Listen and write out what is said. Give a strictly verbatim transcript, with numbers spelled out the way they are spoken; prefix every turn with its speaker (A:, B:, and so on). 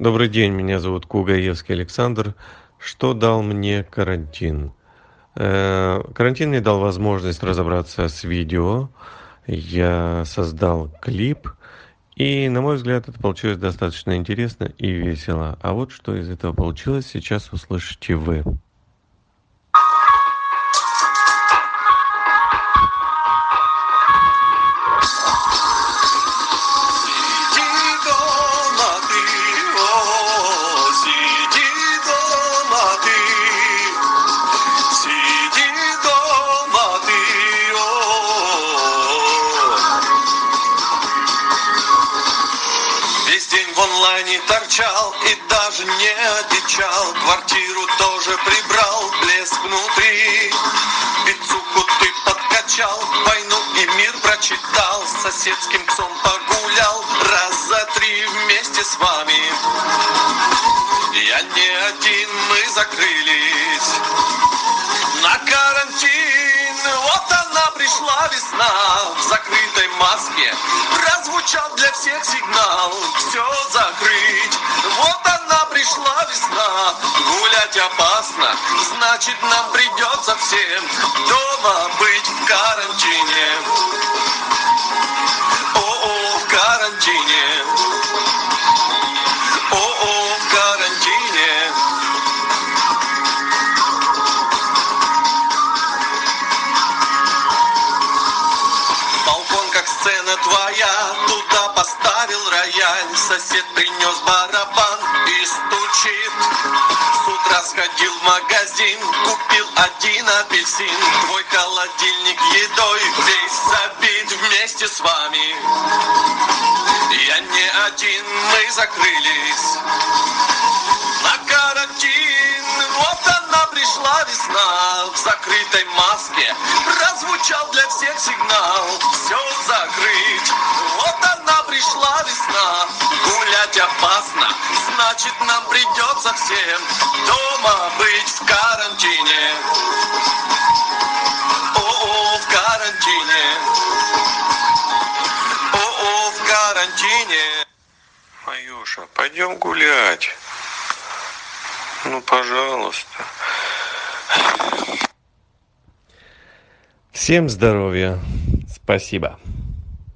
A: Добрый день, меня зовут Кугаевский Александр. Что дал мне карантин? Э, Карантин мне дал возможность разобраться с видео. Я создал клип, и, на мой взгляд, это получилось достаточно интересно и весело. А вот что из этого получилось, сейчас услышите вы.
B: Сиди дома ты, о, сиди дома ты, сиди дома ты, о. Весь день в онлайне торчал и даже не одичал, квартиру тоже прибрал, блеск внутри, пиццуху ты подкачал, войну и мир прочитал, с соседским псом погулял, раз за три вместе с вами. Я не один, мы закрылись на карантин. Вот она пришла весна, в закрытой маске прозвучал для всех сигнал: все закрыть. Вот она пришла весна, гулять опасно, значит нам придется всем дома быть в карантине. О-о, в карантине. О-о, в карантине. Балкон как сцена твоя, туда поставил рояль, сосед принес барабан и стучит. С утра сходил в магазин, купил один апельсин, твой холодильник едой весь забит вместе с вами. Я не один, мы закрылись на карантин. Вот она пришла весна, в закрытой маске прозвучал для всех сигнал: все закрыть. Вот она пришла весна, гулять опасно, значит нам придется всем дома быть в карантине. О-о, в карантине. О-о, в карантине.
A: Маюша, пойдем гулять. Ну, пожалуйста. Всем здоровья. Спасибо.